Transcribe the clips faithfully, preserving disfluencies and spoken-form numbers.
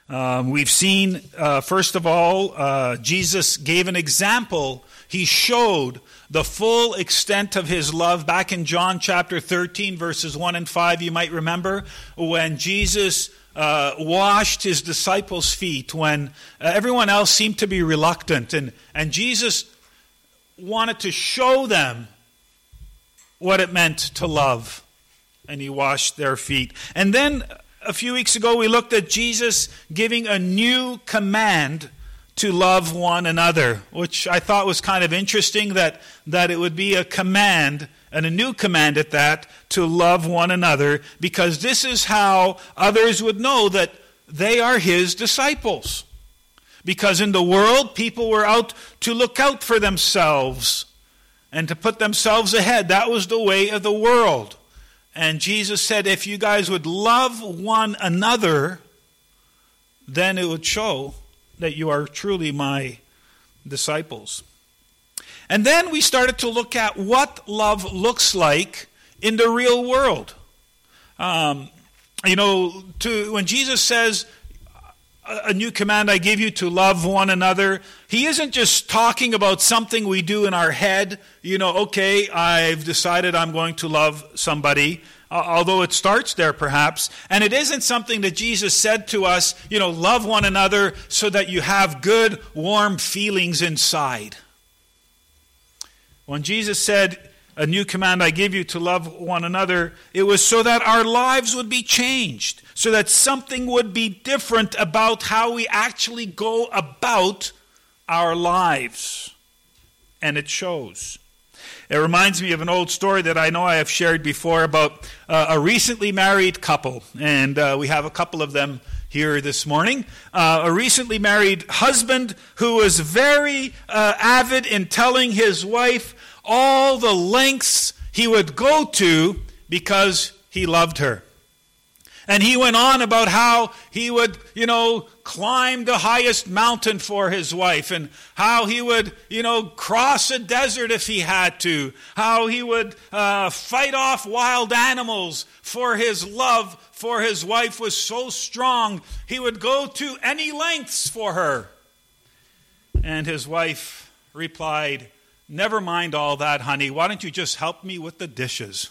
Um, we've seen, uh, first of all, uh, Jesus gave an example. He showed the full extent of his love back in John chapter thirteen, verses one and five, you might remember, when Jesus uh, washed his disciples' feet, when uh, everyone else seemed to be reluctant. And, and Jesus wanted to show them what it meant to love. And he washed their feet. And then a few weeks ago, we looked at Jesus giving a new command to love one another, which I thought was kind of interesting, that, that it would be a command, and a new command at that, to love one another, because this is how others would know that they are his disciples. Because in the world, people were out to look out for themselves and to put themselves ahead. That was the way of the world. And Jesus said, if you guys would love one another, then it would show that you are truly my disciples. And then we started to look at what love looks like in the real world. Um, you know, to when Jesus says, a new command I give you, to love one another, he isn't just talking about something we do in our head. You know, okay, I've decided I'm going to love somebody, uh, although it starts there perhaps. And it isn't something that Jesus said to us, you know, love one another so that you have good, warm feelings inside. When Jesus said, a new command I give you, to love one another, it was so that our lives would be changed, so that something would be different about how we actually go about our lives. And it shows. It reminds me of an old story that I know I have shared before about uh, a recently married couple. And uh, we have a couple of them here this morning. Uh, a recently married husband who was very uh, avid in telling his wife all the lengths he would go to because he loved her. And he went on about how he would, you know, climb the highest mountain for his wife, and how he would, you know, cross a desert if he had to, how he would uh, fight off wild animals, for his love for his wife was so strong, he would go to any lengths for her. And his wife replied, never mind all that, honey. Why don't you just help me with the dishes?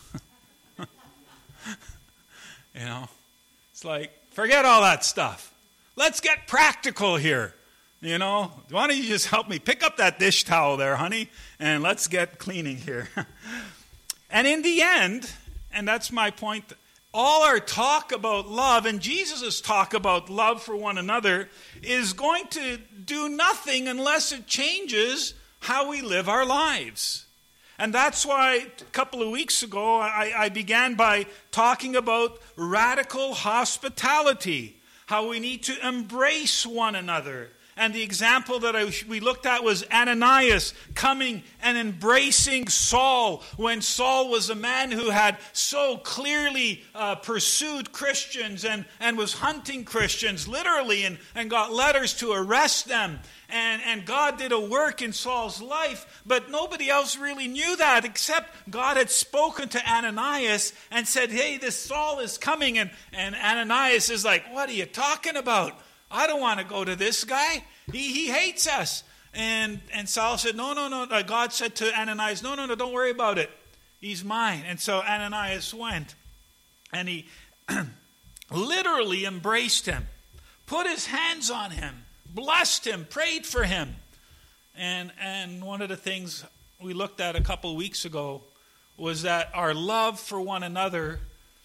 You know, it's like, forget all that stuff. Let's get practical here. You know, why don't you just help me pick up that dish towel there, honey, and let's get cleaning here. And in the end, and that's my point, all our talk about love and Jesus' talk about love for one another is going to do nothing unless it changes how we live our lives. And that's why a couple of weeks ago I, I began by talking about radical hospitality, how we need to embrace one another. And the example that I, we looked at was Ananias coming and embracing Saul when Saul was a man who had so clearly uh, pursued Christians and, and was hunting Christians literally, and, and got letters to arrest them. And, and God did a work in Saul's life, but nobody else really knew that except God had spoken to Ananias and said, hey, this Saul is coming. And, and Ananias is like, what are you talking about? I don't want to go to this guy. He he hates us. And and Saul said, no, no, no. God said to Ananias, no, no, no, don't worry about it. He's mine. And so Ananias went. And he literally embraced him, put his hands on him, blessed him, prayed for him. And, and one of the things we looked at a couple of weeks ago was that our love for one another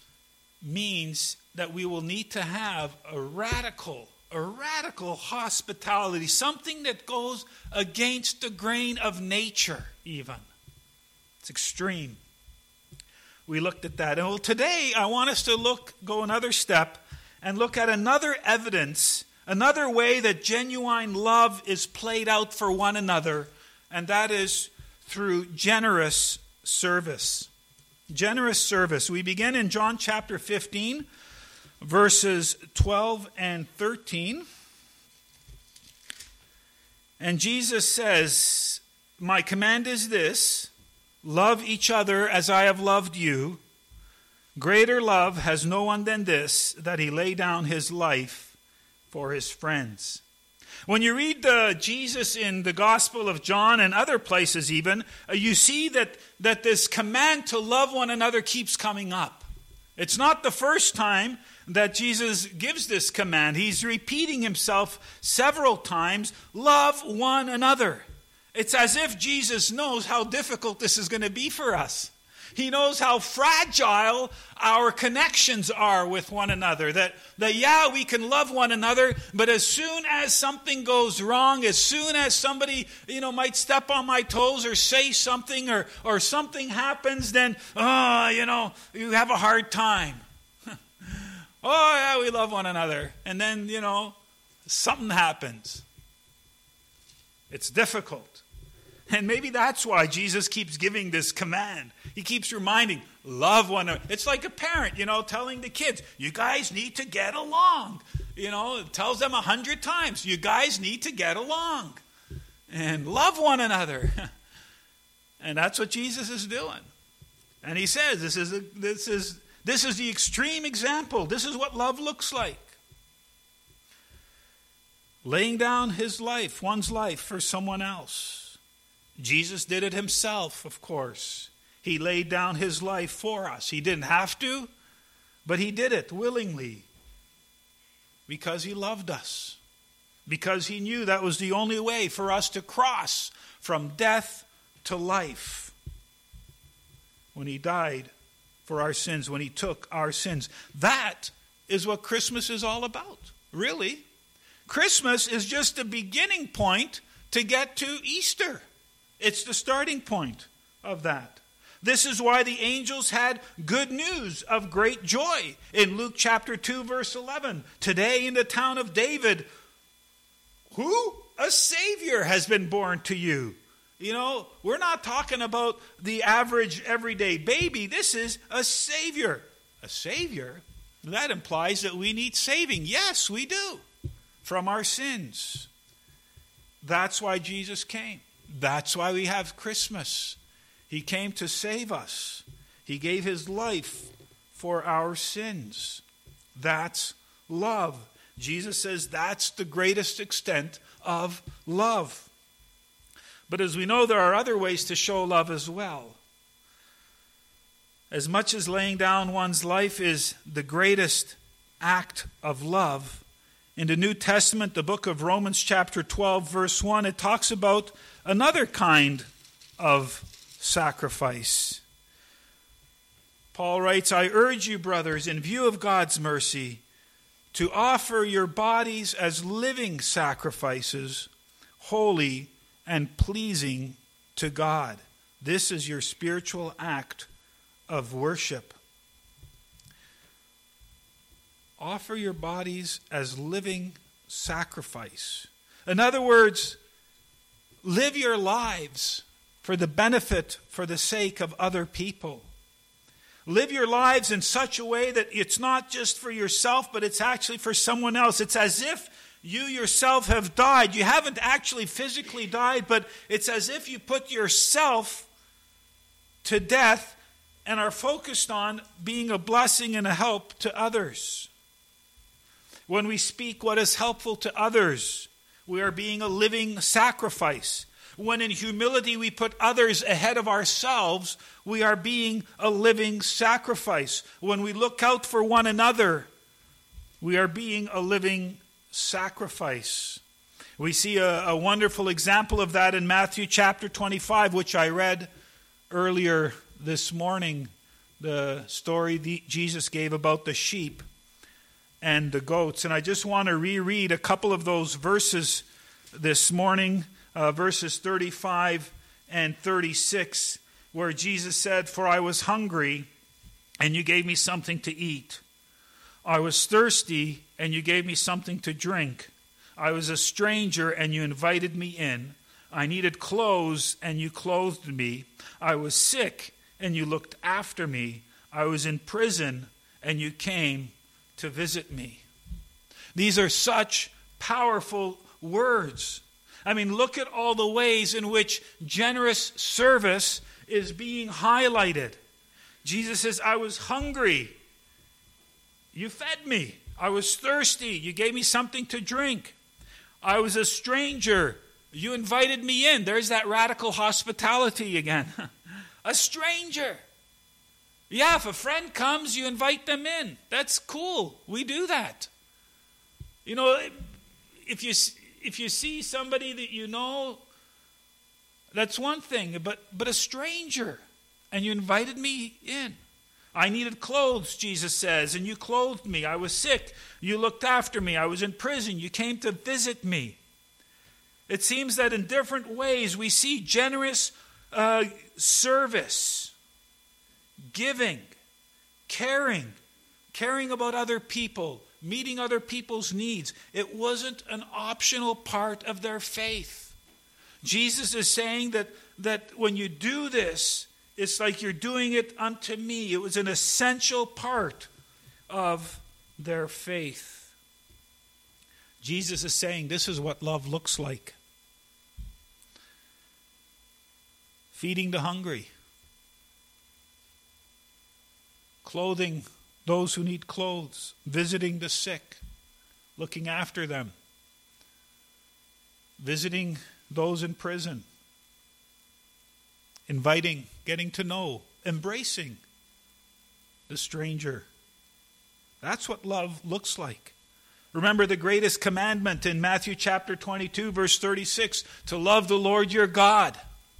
means that we will need to have a radical A radical hospitality, something that goes against the grain of nature even. It's extreme. We looked at that. And well, today I want us to look, go another step and look at another evidence, another way that genuine love is played out for one another, and that is through generous service. Generous service. We begin in John chapter fifteen. Verses twelve and thirteen. And Jesus says, my command is this, love each other as I have loved you. Greater love has no one than this, that he lay down his life for his friends. When you read uh, Jesus in the Gospel of John and other places even, uh, you see that, that this command to love one another keeps coming up. It's not the first time that Jesus gives this command. He's repeating himself several times, love one another. It's as if Jesus knows how difficult this is going to be for us. He knows how fragile our connections are with one another. That, that, yeah, we can love one another, but as soon as something goes wrong, as soon as somebody, you know, might step on my toes or say something or, or something happens, then, oh, you know, you have a hard time. Oh, yeah, we love one another. And then, you know, something happens. It's difficult. And maybe that's why Jesus keeps giving this command. He keeps reminding, love one another. It's like a parent, you know, telling the kids, you guys need to get along. You know, it tells them a hundred times, you guys need to get along. And love one another. And that's what Jesus is doing. And he says, this is, a, this is, this is the extreme example. This is what love looks like. Laying down his life, one's life, for someone else. Jesus did it himself, of course. He laid down his life for us. He didn't have to, but he did it willingly because he loved us, because he knew that was the only way for us to cross from death to life. When he died for our sins, when he took our sins. That is what Christmas is all about, really. Christmas is just the beginning point to get to Easter. It's the starting point of that. This is why the angels had good news of great joy. In Luke chapter two, verse eleven, today in the town of David, who? A Savior has been born to you. You know, we're not talking about the average everyday baby. This is a Savior. A Savior? That implies that we need saving. Yes, we do. From our sins. That's why Jesus came. That's why we have Christmas. He came to save us. He gave his life for our sins. That's love. Jesus says that's the greatest extent of love. But as we know, there are other ways to show love as well. As much as laying down one's life is the greatest act of love, in the New Testament, the book of Romans chapter twelve, verse one, it talks about another kind of sacrifice. Paul writes, I urge you, brothers, in view of God's mercy, to offer your bodies as living sacrifices, holy and pleasing to God. This is your spiritual act of worship. Offer your bodies as living sacrifice. In other words, live your lives for the benefit, for the sake of other people. Live your lives in such a way that it's not just for yourself, but it's actually for someone else. It's as if you yourself have died. You haven't actually physically died, but it's as if you put yourself to death and are focused on being a blessing and a help to others. When we speak what is helpful to others, we are being a living sacrifice. When in humility we put others ahead of ourselves, we are being a living sacrifice. When we look out for one another, we are being a living sacrifice. We see a, a wonderful example of that in Matthew chapter twenty-five, which I read earlier this morning. The story the, Jesus gave about the sheep and the goats. And I just want to reread a couple of those verses this morning, uh, verses thirty-five and thirty-six, where Jesus said, For I was hungry, and you gave me something to eat. I was thirsty, and you gave me something to drink. I was a stranger, and you invited me in. I needed clothes, and you clothed me. I was sick, and you looked after me. I was in prison, and you came to visit me. These are such powerful words. I mean, look at all the ways in which generous service is being highlighted. Jesus says, I was hungry. You fed me. I was thirsty. You gave me something to drink. I was a stranger. You invited me in. There's that radical hospitality again. A stranger. Yeah, if a friend comes, you invite them in. That's cool. We do that. You know, if you if you see somebody that you know, that's one thing. But but a stranger, and you invited me in. I needed clothes, Jesus says, and you clothed me. I was sick. You looked after me. I was in prison. You came to visit me. It seems that in different ways we see generous uh, service, giving, caring, caring about other people, meeting other people's needs. It wasn't an optional part of their faith. Jesus is saying that, that when you do this, it's like you're doing it unto me. It was an essential part of their faith. Jesus is saying this is what love looks like. Feeding the hungry. Clothing those who need clothes. Visiting the sick. Looking after them. Visiting those in prison. Inviting, getting to know, embracing the stranger. That's what love looks like. Remember the greatest commandment in Matthew chapter twenty-two, verse thirty-six, to love the Lord your God.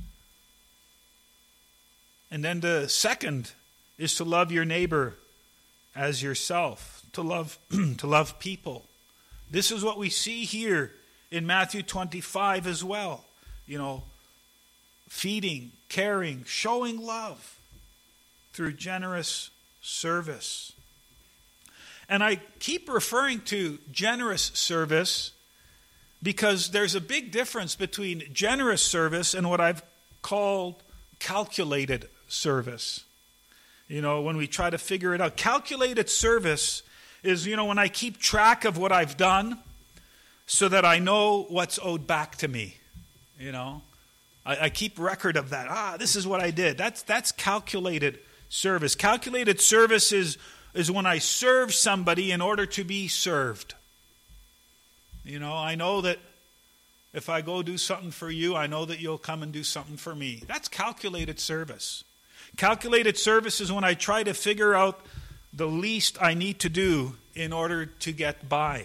And then the second is to love your neighbor as yourself, to love to love people. This is what we see here in Matthew twenty-five as well. You know, feeding, caring, showing love through generous service. And I keep referring to generous service because there's a big difference between generous service and what I've called calculated service. You know, when we try to figure it out. Calculated service is, you know, when I keep track of what I've done so that I know what's owed back to me. You know, I, I keep record of that. Ah, this is what I did. That's that's calculated service. Calculated service is, is when I serve somebody in order to be served. You know, I know that if I go do something for you, I know that you'll come and do something for me. That's calculated service. Calculated service is when I try to figure out the least I need to do in order to get by.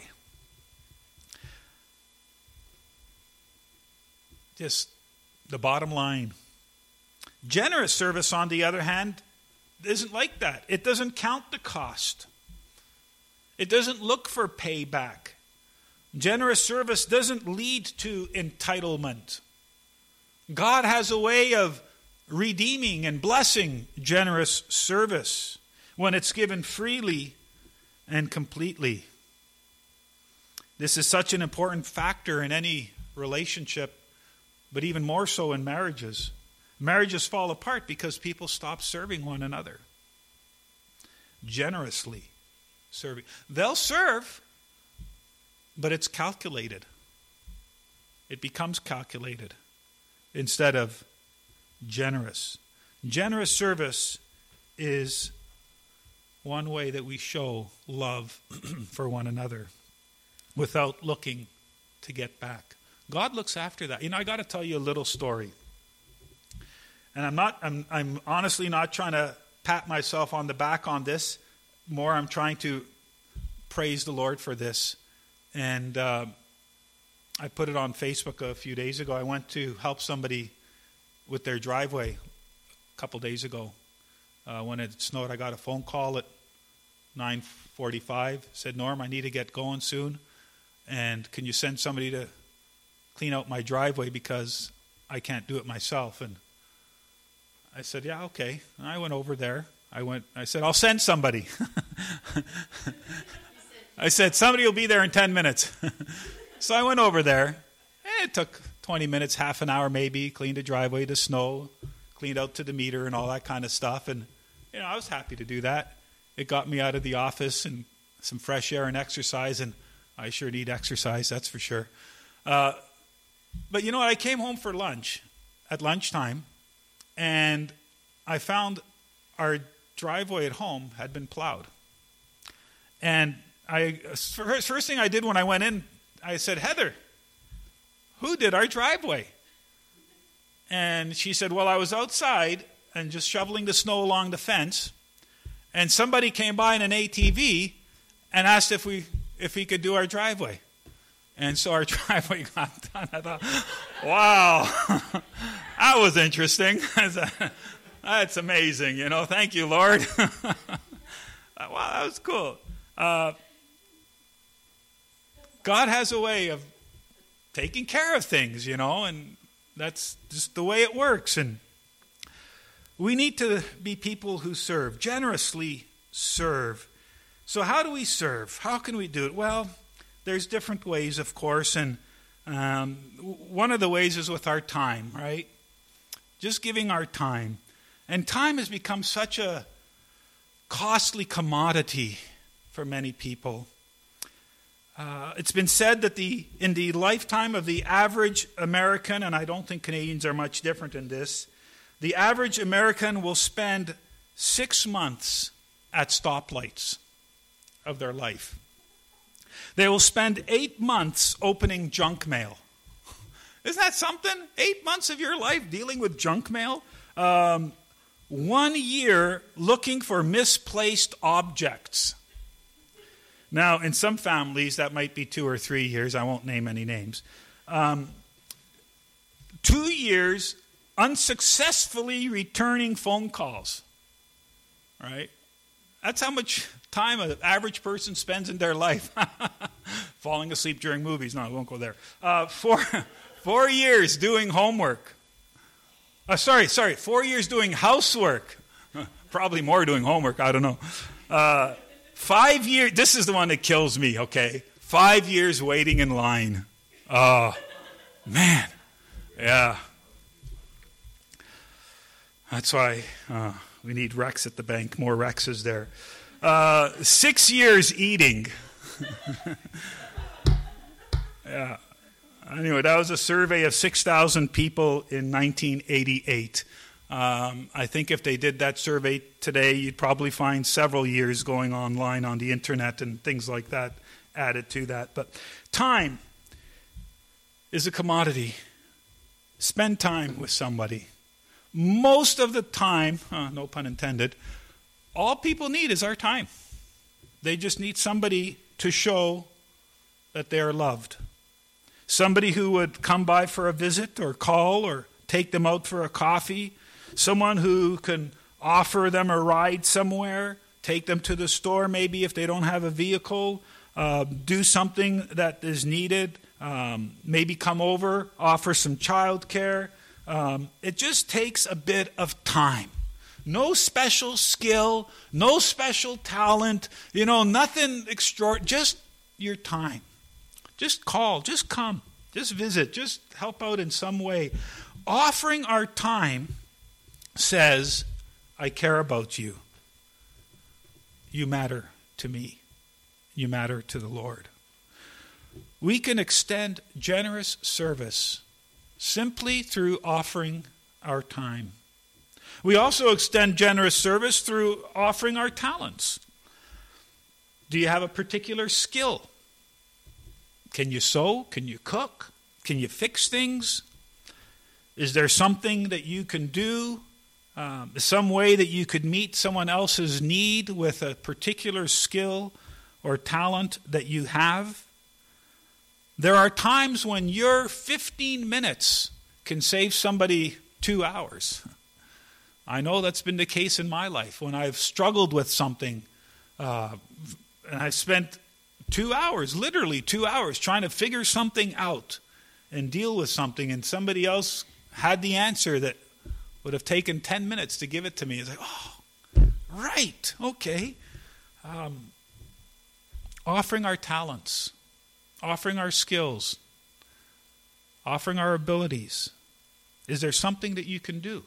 Just the bottom line. Generous service, on the other hand, isn't like that. It doesn't count the cost. It doesn't look for payback. Generous service doesn't lead to entitlement. God has a way of redeeming and blessing generous service when it's given freely and completely. This is such an important factor in any relationship, but even more so in marriages. Marriages fall apart because people stop serving one another. Generously serving. They'll serve, but it's calculated. It becomes calculated instead of generous. Generous service is one way that we show love for one another without looking to get back. God looks after that. You know, I got to tell you a little story. And I'm not I'm I'm honestly not trying to pat myself on the back on this. More I'm trying to praise the Lord for this. And uh, I put it on Facebook a few days ago. I went to help somebody with their driveway a couple days ago. Uh, when it snowed, I got a phone call at nine forty-five. Said, Norm, I need to get going soon. And can you send somebody to clean out my driveway because I can't do it myself? And I said, yeah, okay. And I went over there. I went. I said, I'll send somebody. I said, somebody will be there in ten minutes. So I went over there. It took twenty minutes, half an hour maybe, cleaned the driveway, the snow, cleaned out to the meter and all that kind of stuff. And, you know, I was happy to do that. It got me out of the office and some fresh air and exercise. And I sure need exercise, that's for sure. Uh, but you know what? I came home for lunch at lunchtime. And I found our driveway at home had been plowed. And I first, first thing I did when I went in, I said, Heather, who did our driveway? And she said, well, I was outside and just shoveling the snow along the fence, and somebody came by in an A T V and asked if we if he could do our driveway. And so our driveway got done. I thought, wow, that was interesting. That's amazing, you know. Thank you, Lord. Wow, that was cool. Uh, God has a way of taking care of things, you know, and that's just the way it works. And we need to be people who serve, generously serve. So how do we serve? How can we do it? Well, there's different ways, of course, and um, one of the ways is with our time, right? Just giving our time. And time has become such a costly commodity for many people. Uh, it's been said that the in the lifetime of the average American, and I don't think Canadians are much different in this, the average American will spend six months at stoplights of their life. They will spend eight months opening junk mail. Isn't that something? Eight months of your life dealing with junk mail? Um, one year looking for misplaced objects. Now, in some families, that might be two or three years. I won't name any names. Um, two years unsuccessfully returning phone calls. Right? That's how much time an average person spends in their life. Falling asleep during movies. No, I won't go there. Uh, four, four years doing homework. Uh, sorry, sorry. Four years doing housework. Probably more doing homework. I don't know. Uh, five years. This is the one that kills me, okay? Five years waiting in line. Oh, man. Yeah. That's why uh, we need Rex at the bank. More Rexes there. Uh, six years eating. Yeah. Anyway, that was a survey of six thousand people in nineteen eighty-eight. Um, I think if they did that survey today, you'd probably find several years going online on the internet and things like that added to that. But time is a commodity. Spend time with somebody. Most of the time, uh, no pun intended, all people need is our time. They just need somebody to show that they are loved. Somebody who would come by for a visit or call or take them out for a coffee. Someone who can offer them a ride somewhere, take them to the store maybe if they don't have a vehicle, uh, do something that is needed, um, maybe come over, offer some child care. Um, it just takes a bit of time. No special skill, no special talent, you know, nothing extraordinary, just your time. Just call, just come, just visit, just help out in some way. Offering our time says, I care about you. You matter to me. You matter to the Lord. We can extend generous service simply through offering our time. We also extend generous service through offering our talents. Do you have a particular skill? Can you sew? Can you cook? Can you fix things? Is there something that you can do? Um, some way that you could meet someone else's need with a particular skill or talent that you have? There are times when your fifteen minutes can save somebody two hours. I know that's been the case in my life when I've struggled with something uh, and I've spent two hours, literally two hours, trying to figure something out and deal with something, and somebody else had the answer that would have taken ten minutes to give it to me. It's like, oh, right, okay. Um, offering our talents, offering our skills, offering our abilities. Is there something that you can do?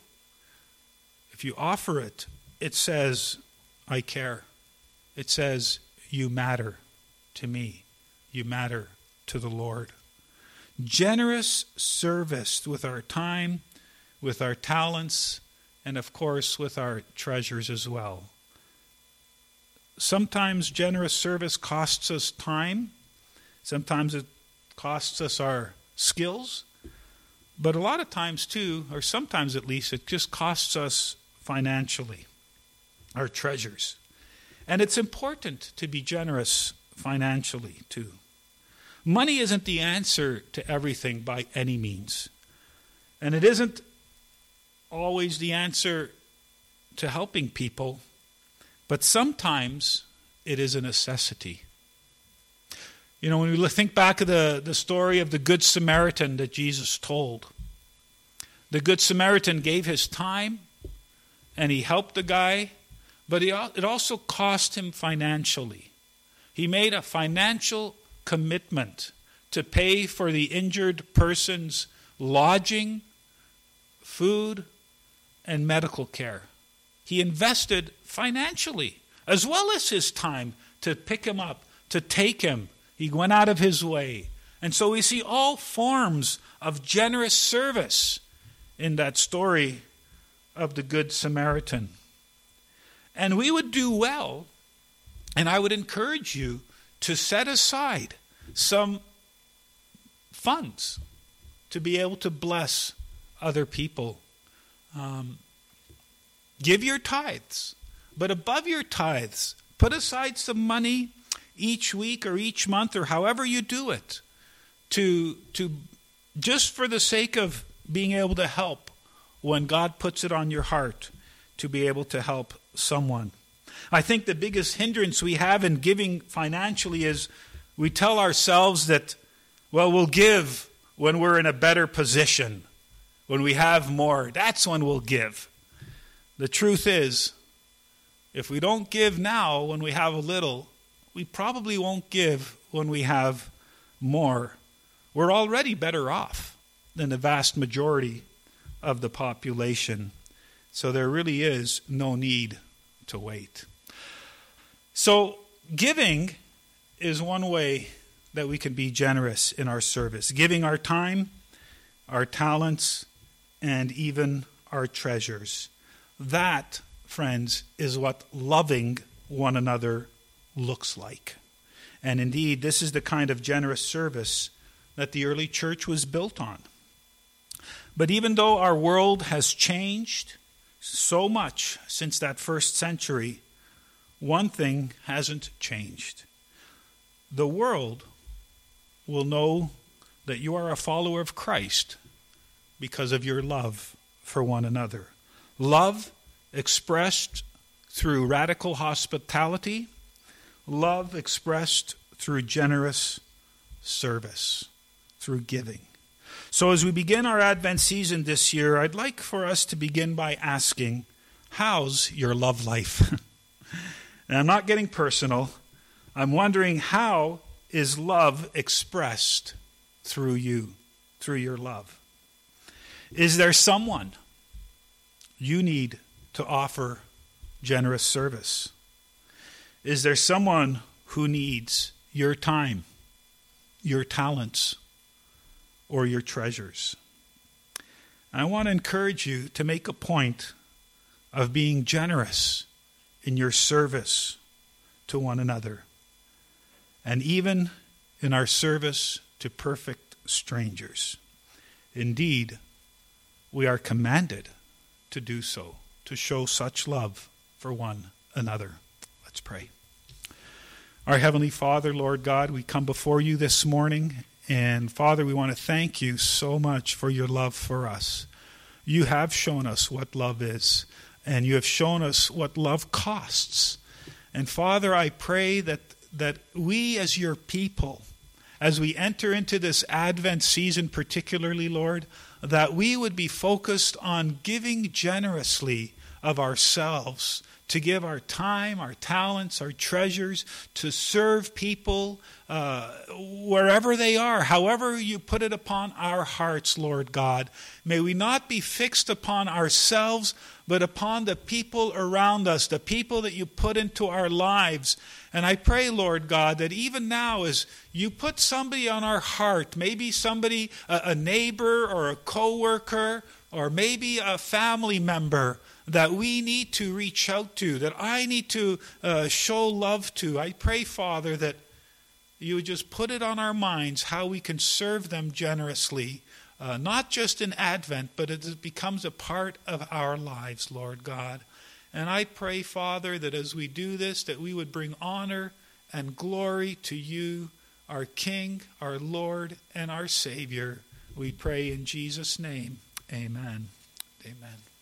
If you offer it, it says, I care. It says, you matter to me. You matter to the Lord. Generous service with our time, with our talents, and of course with our treasures as well. sometimes generous service costs us time. Sometimes it costs us our skills. But a lot of times too, or sometimes at least, it just costs us financially, our treasures. And it's important to be generous financially too. Money isn't the answer to everything by any means. And it isn't always the answer to helping people, but sometimes it is a necessity. You know, when we think back of the, the story of the Good Samaritan that Jesus told, the Good Samaritan gave his time and he helped the guy, but he, it also cost him financially. He made a financial commitment to pay for the injured person's lodging, food, and medical care. He invested financially as well as his time to pick him up, to take him. He went out of his way. And so we see all forms of generous service in that story of the Good Samaritan. And we would do well, and I would encourage you to set aside some funds to be able to bless other people. Um, give your tithes, but above your tithes, put aside some money each week or each month or however you do it, to to just for the sake of being able to help when God puts it on your heart to be able to help someone. I think the biggest hindrance we have in giving financially is we tell ourselves that, well, we'll give when we're in a better position, when we have more. That's when we'll give. The truth is, if we don't give now when we have a little, we probably won't give when we have more. We're already better off than the vast majority of the population. So there really is no need to wait. So giving is one way that we can be generous in our service. Giving our time, our talents, and even our treasures. That, friends, is what loving one another looks like. And indeed, this is the kind of generous service that the early church was built on. But even though our world has changed so much since that first century, one thing hasn't changed. The world will know that you are a follower of Christ because of your love for one another. Love expressed through radical hospitality, love expressed through generous service, through giving. So as we begin our Advent season this year, I'd like for us to begin by asking, how's your love life? And I'm not getting personal. I'm wondering, how is love expressed through you, through your love? Is there someone you need to offer generous service? Is there someone who needs your time, your talents, or your treasures? I want to encourage you to make a point of being generous in your service to one another, and even in our service to perfect strangers. Indeed, we are commanded to do so, to show such love for one another. Let's pray. Our Heavenly Father, Lord God, we come before you this morning, and Father, we want to thank you so much for your love for us. You have shown us what love is, and you have shown us what love costs. And Father, I pray that, that we as your people, as we enter into this Advent season particularly, Lord, that we would be focused on giving generously of ourselves, to give our time, our talents, our treasures, to serve people uh, wherever they are, however you put it upon our hearts, Lord God. May we not be fixed upon ourselves, but upon the people around us, the people that you put into our lives. And I pray, Lord God, that even now as you put somebody on our heart, maybe somebody, a, a neighbor or a coworker or maybe a family member that we need to reach out to, that I need to uh, show love to. I pray, Father, that you would just put it on our minds how we can serve them generously, uh, not just in Advent, but it becomes a part of our lives, Lord God. And I pray, Father, that as we do this, that we would bring honor and glory to you, our King, our Lord, and our Savior. We pray in Jesus' name. Amen. Amen.